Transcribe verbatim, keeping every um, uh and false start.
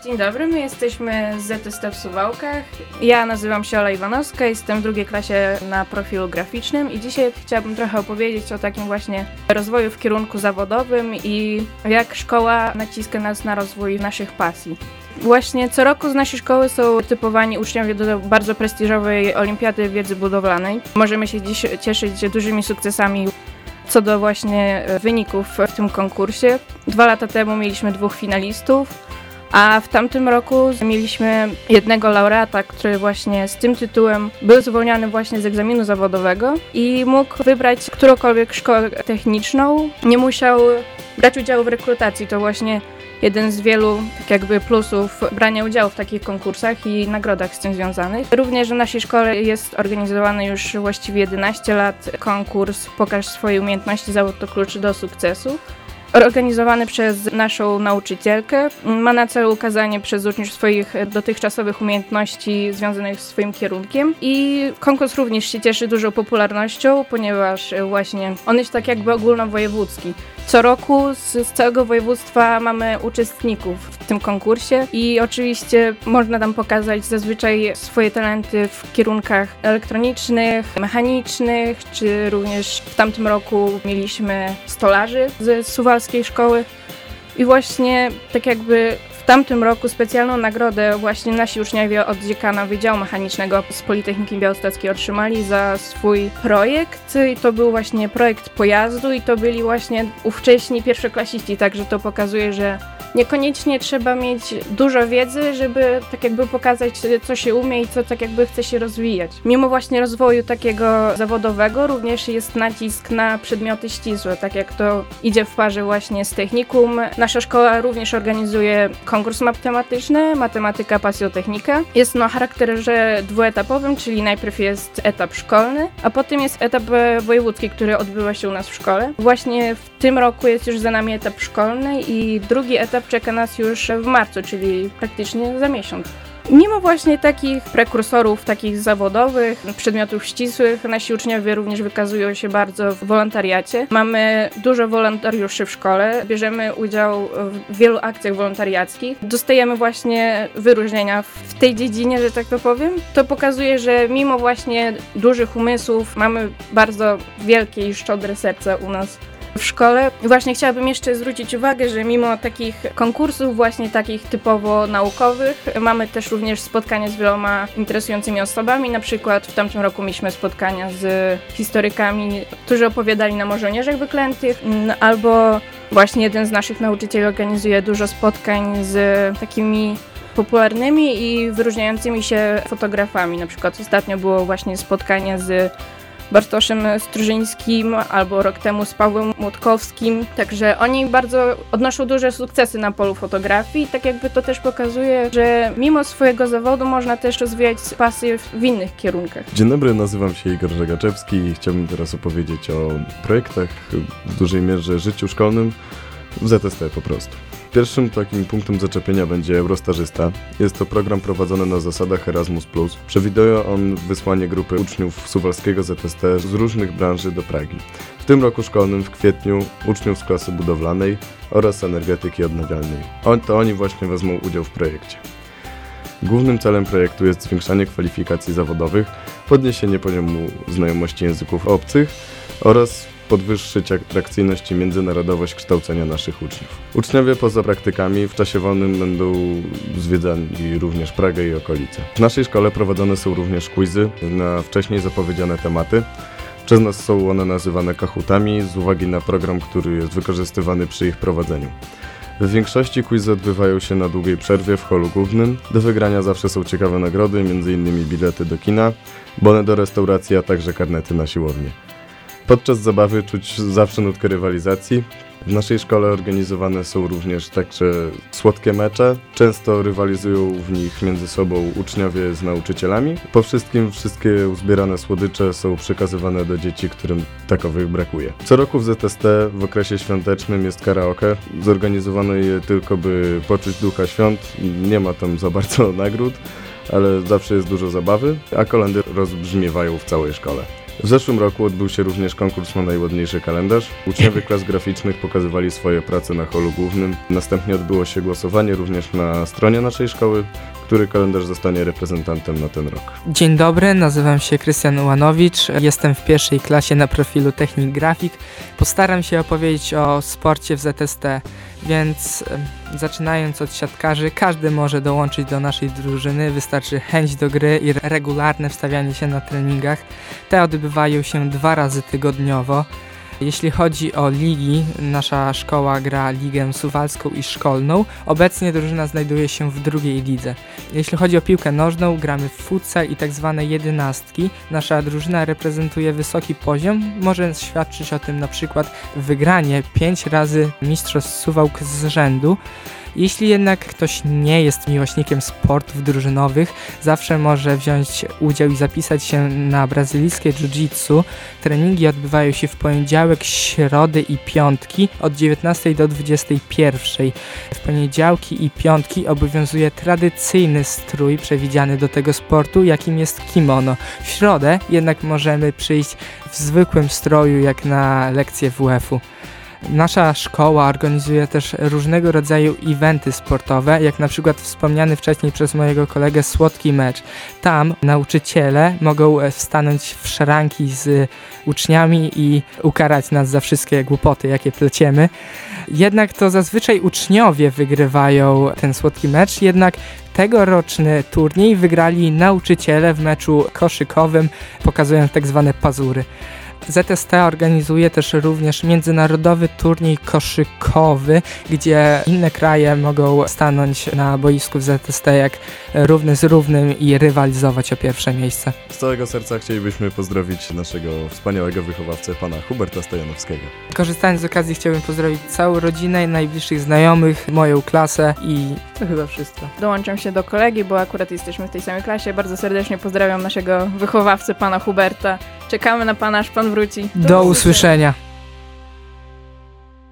Dzień dobry, my jesteśmy z Z S T w Suwałkach. Ja nazywam się Ola Iwanowska, jestem w drugiej klasie na profilu graficznym i dzisiaj chciałabym trochę opowiedzieć o takim właśnie rozwoju w kierunku zawodowym i jak szkoła naciska nas na rozwój naszych pasji. Właśnie co roku z naszej szkoły są typowani uczniowie do bardzo prestiżowej Olimpiady Wiedzy Budowlanej. Możemy się dziś cieszyć dużymi sukcesami co do właśnie wyników w tym konkursie. Dwa lata temu mieliśmy dwóch finalistów, a w tamtym roku mieliśmy jednego laureata, który właśnie z tym tytułem był zwolniony właśnie z egzaminu zawodowego i mógł wybrać którąkolwiek szkołę techniczną. Nie musiał brać udziału w rekrutacji. To właśnie jeden z wielu tak jakby plusów brania udziału w takich konkursach i nagrodach z tym związanych. Również w naszej szkole jest organizowany już właściwie jedenaście lat konkurs Pokaż swoje umiejętności, zawód to klucz do sukcesu. Organizowany przez naszą nauczycielkę. Ma na celu ukazanie przez uczniów swoich dotychczasowych umiejętności związanych z swoim kierunkiem. I konkurs również się cieszy dużą popularnością, ponieważ właśnie on jest tak jakby ogólnowojewódzki. Co roku z, z całego województwa mamy uczestników w tym konkursie i oczywiście można tam pokazać zazwyczaj swoje talenty w kierunkach elektronicznych, mechanicznych, czy również w tamtym roku mieliśmy stolarzy ze suwalskiej szkoły. I właśnie tak jakby w tamtym roku specjalną nagrodę właśnie nasi uczniowie od dziekana Wydziału Mechanicznego z Politechniki Białostockiej otrzymali za swój projekt. I to był właśnie projekt pojazdu i to byli właśnie ówcześni pierwszoklasiści, także to pokazuje, że niekoniecznie trzeba mieć dużo wiedzy, żeby tak jakby pokazać, co się umie i co tak jakby chce się rozwijać. Mimo właśnie rozwoju takiego zawodowego również jest nacisk na przedmioty ścisłe, tak jak to idzie w parze właśnie z technikum. Nasza szkoła również organizuje konkurs matematyczny, matematyka, pasjotechnika. Jest on o charakterze dwuetapowym, czyli najpierw jest etap szkolny, a potem jest etap wojewódzki, który odbywa się u nas w szkole. Właśnie w tym roku jest już za nami etap szkolny i drugi etap czeka nas już w marcu, czyli praktycznie za miesiąc. Mimo właśnie takich prekursorów, takich zawodowych, przedmiotów ścisłych, nasi uczniowie również wykazują się bardzo w wolontariacie. Mamy dużo wolontariuszy w szkole, bierzemy udział w wielu akcjach wolontariackich. Dostajemy właśnie wyróżnienia w tej dziedzinie, że tak to powiem. To pokazuje, że mimo właśnie dużych umysłów mamy bardzo wielkie i szczodre serca u nas w szkole. Właśnie chciałabym jeszcze zwrócić uwagę, że mimo takich konkursów właśnie takich typowo naukowych mamy też również spotkania z wieloma interesującymi osobami. Na przykład w tamtym roku mieliśmy spotkania z historykami, którzy opowiadali nam o żołnierzach wyklętych, albo właśnie jeden z naszych nauczycieli organizuje dużo spotkań z takimi popularnymi i wyróżniającymi się fotografami. Na przykład ostatnio było właśnie spotkanie z Bartoszem Strużyńskim, albo rok temu z Pawłem Młotkowskim. Także oni bardzo odnoszą duże sukcesy na polu fotografii i tak jakby to też pokazuje, że mimo swojego zawodu można też rozwijać pasję w innych kierunkach. Dzień dobry, nazywam się Igor Żegaczewski i chciałbym teraz opowiedzieć o projektach, w dużej mierze życiu szkolnym w Z S T po prostu. Pierwszym takim punktem zaczepienia będzie Eurostażysta. Jest to program prowadzony na zasadach Erasmus plus. Przewiduje on wysłanie grupy uczniów suwalskiego Z S T z różnych branży do Pragi. W tym roku szkolnym w kwietniu uczniów z klasy budowlanej oraz energetyki odnawialnej. On, to oni właśnie wezmą udział w projekcie. Głównym celem projektu jest zwiększanie kwalifikacji zawodowych, podniesienie poziomu znajomości języków obcych oraz podwyższyć atrakcyjność i międzynarodowość kształcenia naszych uczniów. Uczniowie poza praktykami w czasie wolnym będą zwiedzali również Pragę i okolice. W naszej szkole prowadzone są również quizy na wcześniej zapowiedziane tematy. Przez nas są one nazywane kahutami z uwagi na program, który jest wykorzystywany przy ich prowadzeniu. W większości quizy odbywają się na długiej przerwie w holu głównym. Do wygrania zawsze są ciekawe nagrody, m.in. bilety do kina, bony do restauracji, a także karnety na siłownię. Podczas zabawy czuć zawsze nutkę rywalizacji. W naszej szkole organizowane są również także słodkie mecze. Często rywalizują w nich między sobą uczniowie z nauczycielami. Po wszystkim wszystkie uzbierane słodycze są przekazywane do dzieci, którym takowych brakuje. Co roku w Z S T w okresie świątecznym jest karaoke. Zorganizowano je tylko, by poczuć ducha świąt. Nie ma tam za bardzo nagród, ale zawsze jest dużo zabawy, a kolędy rozbrzmiewają w całej szkole. W zeszłym roku odbył się również konkurs na najładniejszy kalendarz. Uczniowie klas graficznych pokazywali swoje prace na holu głównym. Następnie odbyło się głosowanie również na stronie naszej szkoły, który kalendarz zostanie reprezentantem na ten rok. Dzień dobry, nazywam się Krystian Ułanowicz, jestem w pierwszej klasie na profilu Technik Grafik. Postaram się opowiedzieć o sporcie w Z S T, więc e, zaczynając od siatkarzy, każdy może dołączyć do naszej drużyny, wystarczy chęć do gry i regularne wstawianie się na treningach. Te odbywają się dwa razy tygodniowo. Jeśli chodzi o ligi, nasza szkoła gra ligę suwalską i szkolną. Obecnie drużyna znajduje się w drugiej lidze. Jeśli chodzi o piłkę nożną, gramy w futsal i tak zwane jedenastki. Nasza drużyna reprezentuje wysoki poziom. Może świadczyć o tym na przykład wygranie pięć razy mistrzostw Suwałk z rzędu. Jeśli jednak ktoś nie jest miłośnikiem sportów drużynowych, zawsze może wziąć udział i zapisać się na brazylijskie jiu-jitsu. Treningi odbywają się w poniedziałek, środy i piątki od dziewiętnastej do dwudziestej pierwszej. W poniedziałki i piątki obowiązuje tradycyjny strój przewidziany do tego sportu, jakim jest kimono. W środę jednak możemy przyjść w zwykłym stroju jak na lekcję W F-u. Nasza szkoła organizuje też różnego rodzaju eventy sportowe, jak na przykład wspomniany wcześniej przez mojego kolegę Słodki Mecz. Tam nauczyciele mogą stanąć w szranki z uczniami i ukarać nas za wszystkie głupoty, jakie pleciemy. Jednak to zazwyczaj uczniowie wygrywają ten Słodki Mecz, jednak tegoroczny turniej wygrali nauczyciele w meczu koszykowym, pokazując tak zwane pazury. Z S T organizuje też również międzynarodowy turniej koszykowy, gdzie inne kraje mogą stanąć na boisku w Z S T jak równy z równym i rywalizować o pierwsze miejsce. Z całego serca chcielibyśmy pozdrowić naszego wspaniałego wychowawcę, pana Huberta Stojanowskiego. Korzystając z okazji chciałbym pozdrowić całą rodzinę, najbliższych znajomych, moją klasę i to chyba wszystko. Dołączam się do kolegi, bo akurat jesteśmy w tej samej klasie. Bardzo serdecznie pozdrawiam naszego wychowawcę, pana Huberta. Czekamy na pana, aż pan wróci. Do usłyszenia.